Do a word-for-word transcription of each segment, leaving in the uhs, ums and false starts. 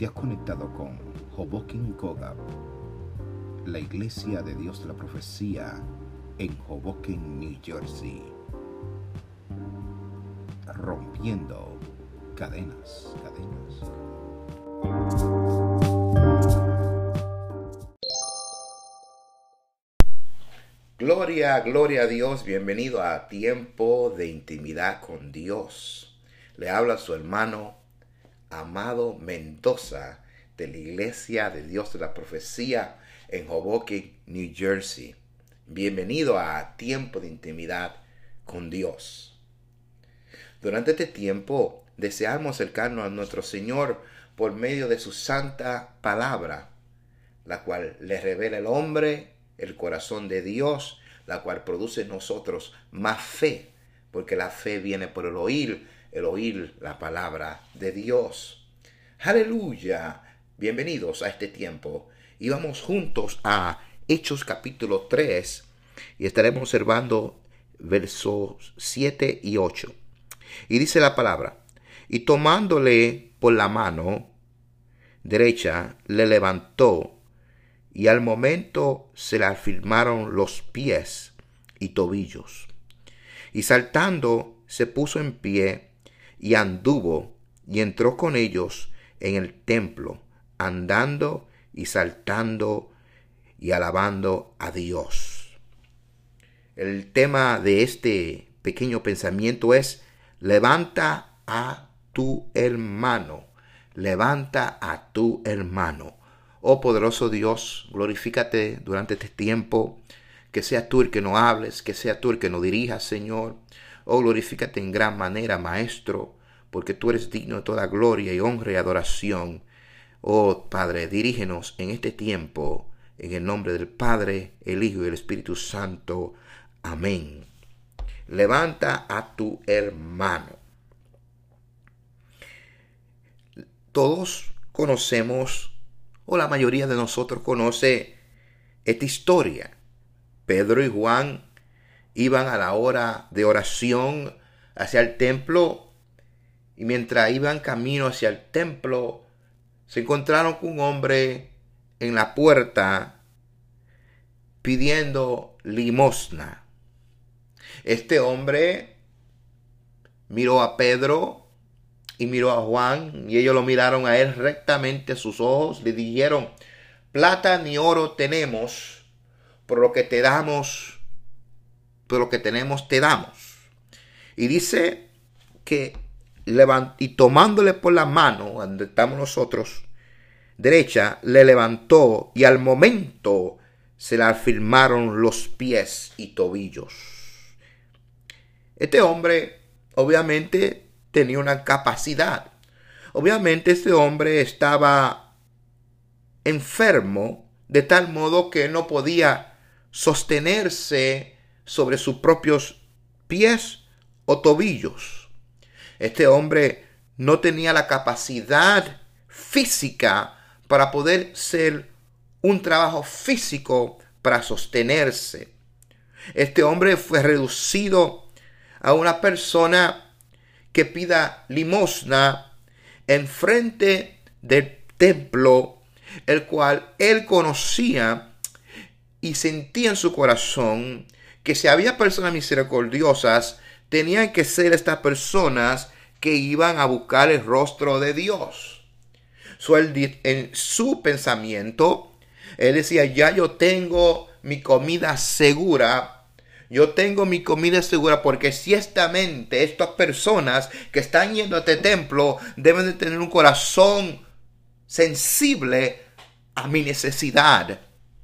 Te has conectado con Hoboken Kogab, la Iglesia de Dios de la Profecía en Hoboken, New Jersey. Rompiendo cadenas, cadenas. Gloria, gloria a Dios. Bienvenido a Tiempo de Intimidad con Dios. Le habla su hermano Amado Mendoza de la Iglesia de Dios de la Profecía en Hoboken, New Jersey. Bienvenido a Tiempo de Intimidad con Dios. Durante este tiempo deseamos acercarnos a nuestro Señor por medio de su santa palabra, la cual le revela al hombre el corazón de Dios, la cual produce en nosotros más fe, porque la fe viene por el oír, el oír la palabra de Dios. Aleluya. Bienvenidos a este tiempo y vamos juntos a Hechos capítulo tres y estaremos observando versos siete y ocho. Y dice la palabra: y tomándole por la mano derecha, le levantó, y al momento se le afirmaron los pies y tobillos. Y saltando se puso en pie y anduvo y entró con ellos en el templo, andando y saltando y alabando a Dios. El tema de este pequeño pensamiento es: levanta a tu hermano, levanta a tu hermano. Oh poderoso Dios, glorifícate durante este tiempo, que seas tú el que nos hables, que seas tú el que nos dirijas, Señor. Oh, glorifícate en gran manera, Maestro, porque tú eres digno de toda gloria y honra y adoración. Oh, Padre, dirígenos en este tiempo, en el nombre del Padre, el Hijo y el Espíritu Santo. Amén. Levanta a tu hermano. Todos conocemos, o la mayoría de nosotros conoce esta historia. Pedro y Juan iban a la hora de oración hacia el templo, y mientras iban camino hacia el templo, se encontraron con un hombre en la puerta pidiendo limosna. Este hombre miró a Pedro y miró a Juan, y ellos lo miraron a él rectamente a sus ojos. Le dijeron: plata ni oro tenemos, por lo que te damos, por lo que tenemos te damos. Y dice que levant- y tomándole por la mano, donde estamos nosotros, derecha, le levantó, y al momento se le afirmaron los pies y tobillos. Este hombre obviamente tenía una capacidad. Obviamente este hombre estaba enfermo, de tal modo que no podía sostenerse sobre sus propios pies o tobillos. Este hombre no tenía la capacidad física para poder hacer un trabajo físico para sostenerse. Este hombre fue reducido a una persona que pida limosna en frente del templo, el cual él conocía y sentía en su corazón que si había personas misericordiosas, tenían que ser estas personas que iban a buscar el rostro de Dios. So, él, en su pensamiento, él decía: ya yo tengo mi comida segura. Yo tengo mi comida segura, porque ciertamente estas personas que están yendo a este templo deben de tener un corazón sensible a mi necesidad.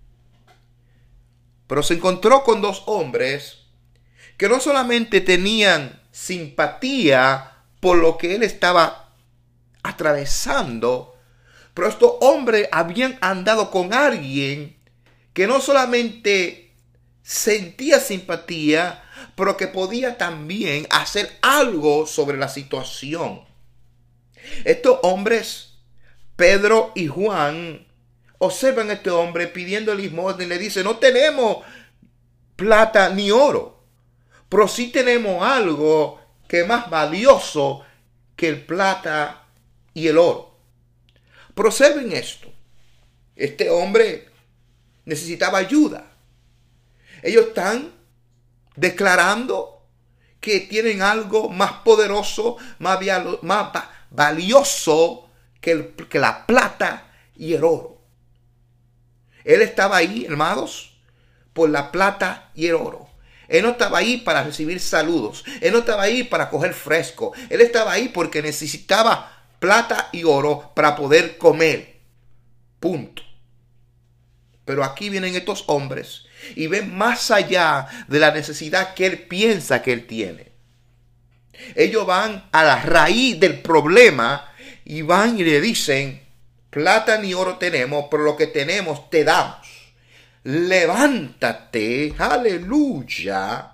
Pero se encontró con dos hombres que no solamente tenían simpatía por lo que él estaba atravesando, pero estos hombres habían andado con alguien que no solamente sentía simpatía, pero que podía también hacer algo sobre la situación. Estos hombres, Pedro y Juan, observan a este hombre pidiendo limosna y le dicen: no tenemos plata ni oro, pero sí tenemos algo que es más valioso que el plata y el oro. Pero observen esto. Este hombre necesitaba ayuda. Ellos están declarando que tienen algo más poderoso, más, más valioso que, el, que la plata y el oro. Él estaba ahí, hermanos, por la plata y el oro. Él no estaba ahí para recibir saludos. Él no estaba ahí para coger fresco. Él estaba ahí porque necesitaba plata y oro para poder comer. Punto. Pero aquí vienen estos hombres y ven más allá de la necesidad que él piensa que él tiene. Ellos van a la raíz del problema y van y le dicen: plata ni oro tenemos, pero lo que tenemos te damos. Levántate, aleluya,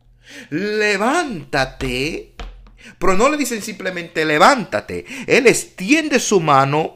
levántate. Pero no le dicen simplemente levántate. Él extiende su mano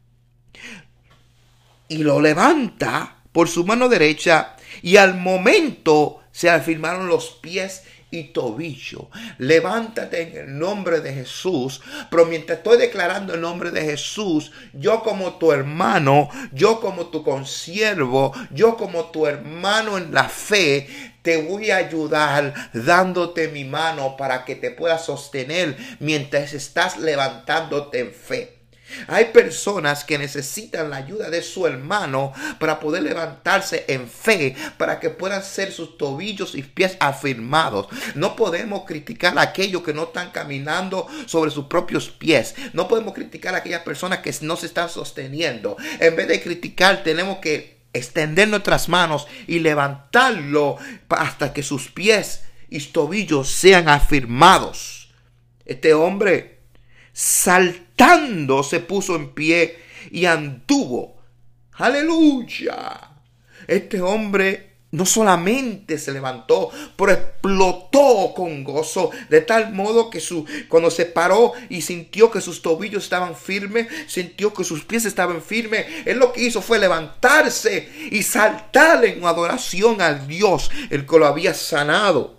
y lo levanta por su mano derecha, y al momento se afirmaron los pies y tobillo. Levántate en el nombre de Jesús. Pero mientras estoy declarando el nombre de Jesús, yo como tu hermano, yo como tu consiervo, yo como tu hermano en la fe, te voy a ayudar dándote mi mano para que te puedas sostener mientras estás levantándote en fe. Hay personas que necesitan la ayuda de su hermano para poder levantarse en fe, para que puedan ser sus tobillos y pies afirmados. No podemos criticar a aquellos que no están caminando sobre sus propios pies. No podemos criticar a aquellas personas que no se están sosteniendo. En vez de criticar, tenemos que extender nuestras manos y levantarlo hasta que sus pies y tobillos sean afirmados. Este hombre, saltando, se puso en pie y anduvo. ¡Aleluya! Este hombre no solamente se levantó, pero explotó con gozo, de tal modo que su, cuando se paró y sintió que sus tobillos estaban firmes, sintió que sus pies estaban firmes, él lo que hizo fue levantarse y saltar en adoración al Dios, el que lo había sanado.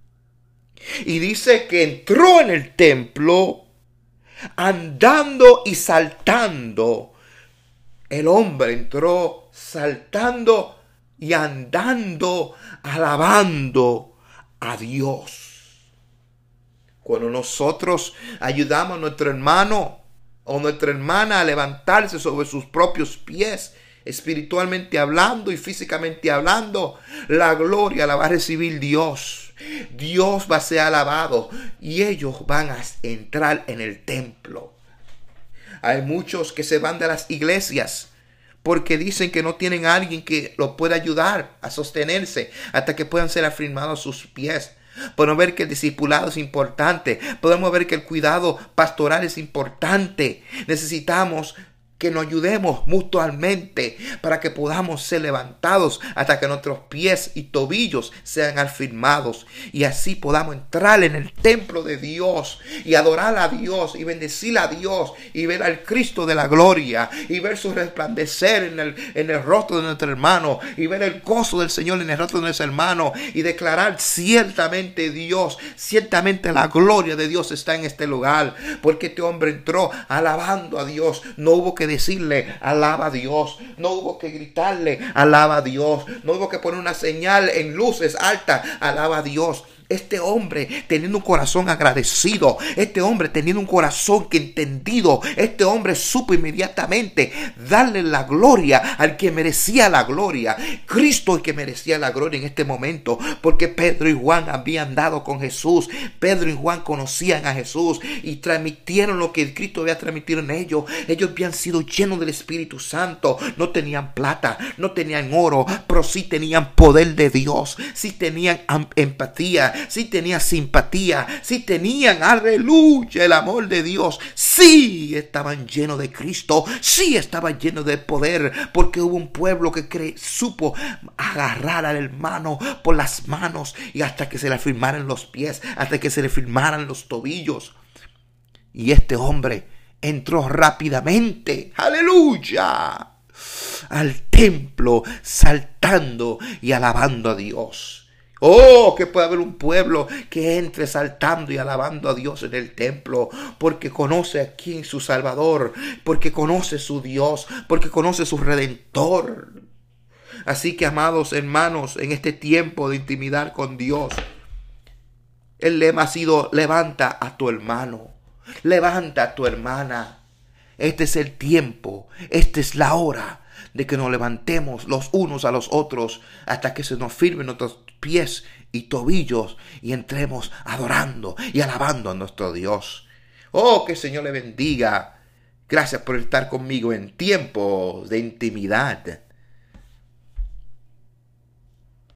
Y dice que entró en el templo andando y saltando. El hombre entró saltando y andando, alabando a Dios. Cuando nosotros ayudamos a nuestro hermano o nuestra hermana a levantarse sobre sus propios pies, espiritualmente hablando y físicamente hablando, la gloria la va a recibir Dios. Dios va a ser alabado y ellos van a entrar en el templo. Hay muchos que se van de las iglesias porque dicen que no tienen a alguien que los pueda ayudar a sostenerse hasta que puedan ser afirmados sus pies. Podemos ver que el discipulado es importante. Podemos ver que el cuidado pastoral es importante. Necesitamos que nos ayudemos mutuamente para que podamos ser levantados hasta que nuestros pies y tobillos sean afirmados y así podamos entrar en el templo de Dios y adorar a Dios y bendecir a Dios y ver al Cristo de la gloria y ver su resplandecer en el, en el rostro de nuestro hermano y ver el gozo del Señor en el rostro de nuestro hermano y declarar: ciertamente Dios, ciertamente la gloria de Dios está en este lugar, porque este hombre entró alabando a Dios. No hubo que decirle alaba a Dios, no hubo que gritarle alaba a Dios, no hubo que poner una señal en luces altas alaba a Dios. Este hombre teniendo un corazón agradecido, este hombre teniendo un corazón que entendido, este hombre supo inmediatamente darle la gloria al que merecía la gloria. Cristo el que merecía la gloria en este momento, porque Pedro y Juan habían dado con Jesús. Pedro y Juan conocían a Jesús y transmitieron lo que Cristo había transmitido en ellos. Ellos habían sido llenos del Espíritu Santo. No tenían plata, no tenían oro, pero sí tenían poder de Dios, sí tenían empatía, sí tenían simpatía, sí tenían, aleluya, el amor de Dios, sí estaban llenos de Cristo, sí estaban llenos de poder, porque hubo un pueblo que cre supo agarrar al hermano por las manos y hasta que se le firmaran los pies, hasta que se le firmaran los tobillos. Y este hombre entró rápidamente, aleluya, al templo, saltando y alabando a Dios. Oh, que puede haber un pueblo que entre saltando y alabando a Dios en el templo, porque conoce a quién su Salvador, porque conoce su Dios, porque conoce su Redentor. Así que, amados hermanos, en este tiempo de intimidad con Dios, el lema ha sido: levanta a tu hermano, levanta a tu hermana. Este es el tiempo, esta es la hora de que nos levantemos los unos a los otros hasta que se nos firmen nuestros pies y tobillos y entremos adorando y alabando a nuestro Dios. Oh, que el Señor le bendiga. Gracias por estar conmigo en tiempos de intimidad.